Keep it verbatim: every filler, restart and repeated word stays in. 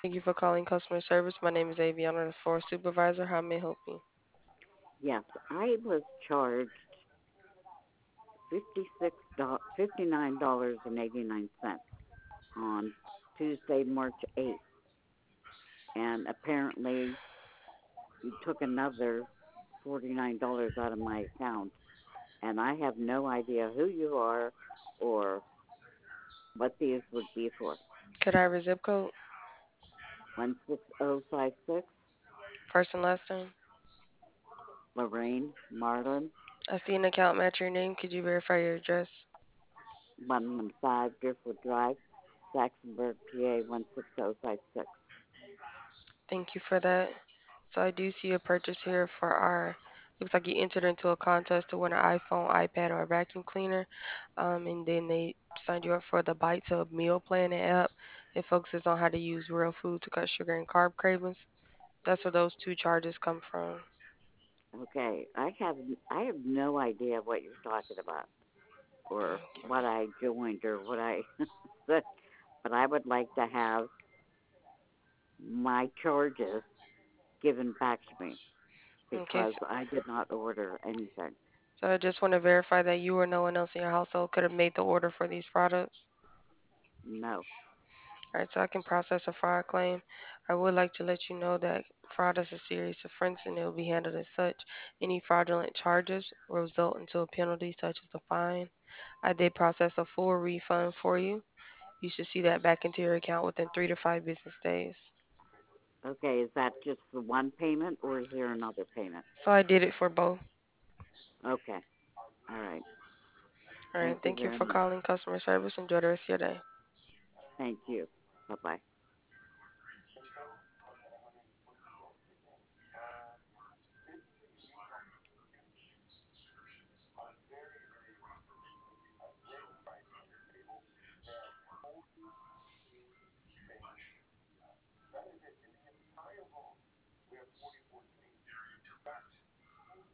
Thank you for calling customer service. My name is Aviana, the floor supervisor. How may I help you? Yes, I was charged fifty-six dollars, fifty-nine dollars and eighty-nine cents on Tuesday, March eighth, and apparently you took another forty-nine dollars out of my account, and I have no idea who you are or what these would be for. Could I have your zip code? one six zero five six, First and last name? Lorraine Marlin, I see an account match your name. Could you verify your address? one one five Driftwood Drive, Saxonburg, P A one six zero five six. Thank you for that. So I do see a purchase here for our. Looks like you entered into a contest to win an iPhone, iPad, or a vacuum cleaner. Um, and then they signed you up for the Bites Hub meal planning app. It focuses on how to use real food to cut sugar and carb cravings. That's where those two charges come from. Okay, I have I have no idea what you're talking about or what I joined or what I but but I would like to have my charges given back to me Okay, because so, I did not order anything. so I just want to verify that you or no one else in your household could have made the order for these products. No. All right, so I can process a fraud claim. I would like to let you know that fraud is a serious offense and it will be handled as such. Any fraudulent charges will result into a penalty such as a fine. I did process a full refund for you. You should see that back into your account within three to five business days. Okay, is that just the one payment or is there another payment? So I did it for both. Okay. All right. All right, Thank you thank you very for much. calling customer service. Enjoy the rest of your day. Thank you. Bye-bye.